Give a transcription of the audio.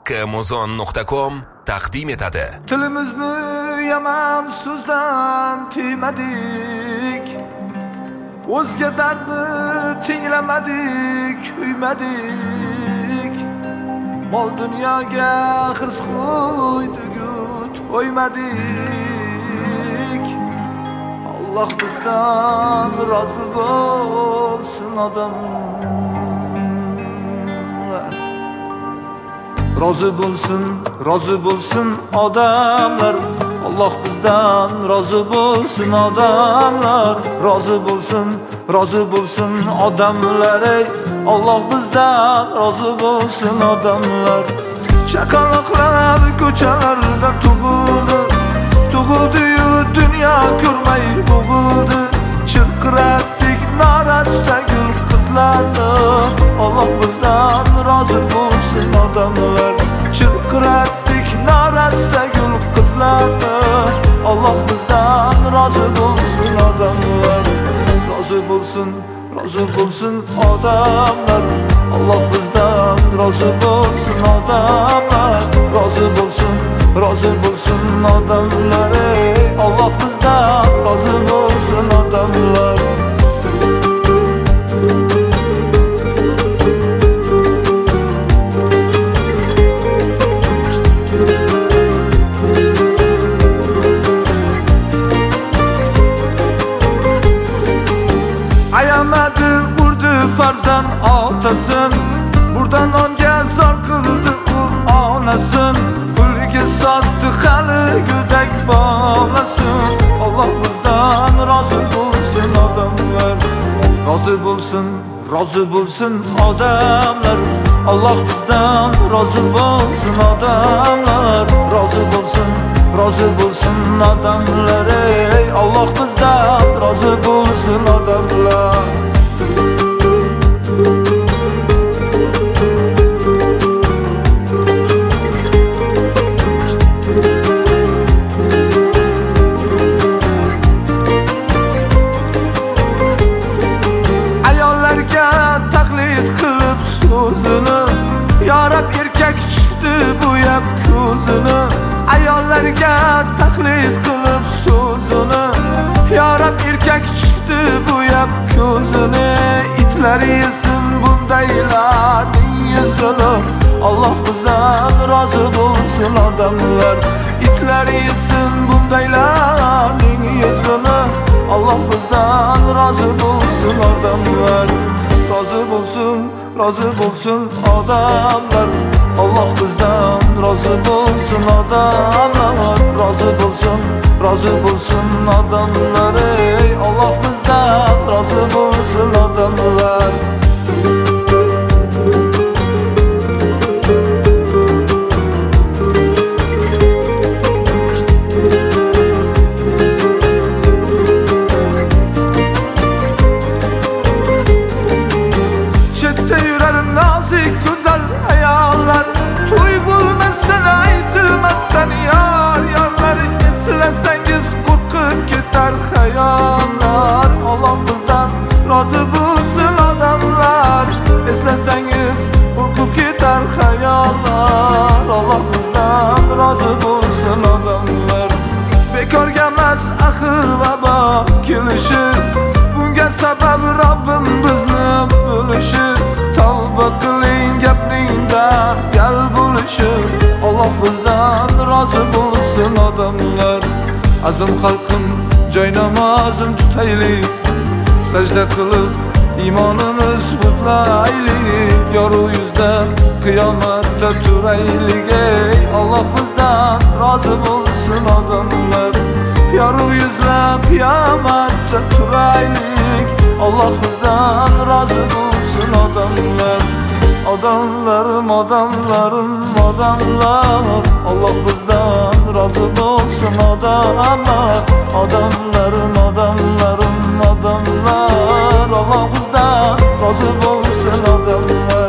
haqqimuzon.com taqdim etadi. Tilimizni yomon so'zdan tiymadik, o'zga dardni tinglamadik, kuymadik. Mol dunyoga hirs qo'ydik-u to'ymadik. Alloh bizdan rozi bo'lsin odamlar. Rozi bo'lsin odamlar. Alloh bizdan rozi bo'lsin odamlar. Rozi bo'lsin odamlar. Ey Alloh bizdan rozi bo'lsin odamlar. Chaqaloqlar ko'chalarda tug'ildi-yu dunyo ko'rmay bo'g'ildi. Chirqiratdik norasta gul qizlarni. Alloh bizdan rozi bo'lsin odamlar. Chirqiratdik norasta gul qizlarni. Alloh bizdan rozi bo'lsin odamlar. Rozi bo'lsin odamlar. Alloh bizdan rozi bo'lsin odamlar. Rozi bo'lsin odamlar. Ey Alloh bizdan rozi bo'lsin odamlar. Ayamadi urdi farzand otasin, burdan nonga zor qildi u onasin. Pulga sotdi hali go'dak bolasin. Alloh bizdan rozi bo'lsin odamlar. Rozi bo'lsin odamlar. Alloh bizdan rozi bo'lsin odamlar. Rozi bo'lsin odamlar. Ey Alloh bizdan rozi bo'lsin odamlar. Ayollarga taqlid qilib so'zini, yorab erkak chiqdi bo'yab ko'zini. Ayollarga taqlid qilib so'zini, yorab erkak chiqdi bo'yab ko'zini. Itlar yesin bundaylarning yuzini. Alloh bizdan rozi bo'lsin odamlar. Itlar yesin bundaylarning yuzini. Alloh bizdan rozi bo'lsin odamlar. Rozi bo'lsin odamlar. Alloh bizdan rozi bo'lsin odamlar. Rozi bo'lsin odamlar. Ey Alloh bizdan rozi bo'lsin odamlar. Chetda yurar nozik go'zal ayollar, to'y bo'lmasdan aytilmasdan yorlar. Eslasangiz qo'rqib ketar xayollar. Alloh bizdan rozi bo'lsin odamlar. Eslasangiz qo'rqib ketar xayollar. Alloh bizdan rozi bo'lsin odamlar. Bekorga emas axir vabo kelishi, bunga sabab Robbim bizni bo'lishi. Tavba qiling gapningda gal bo'lishi. Alloh bizdan rozi bo'lsin odamlar. Azim xalqim joy namozim tutaylik, sajda qilib iymonimiz butlaylik. Yorug' yuzda qiyomatda turaylik. Ey Alloh bizdan rozi bo'lsin odamlar. Yorug' yuzda qiyomatda turaylik. Alloh bizdan rozi bo'lsin odamlar. Odamlarim Alloh bizdan rozi bo'lsin odamlar. Odamlarim Alloh bizdan rozi bo'lsin odamlar.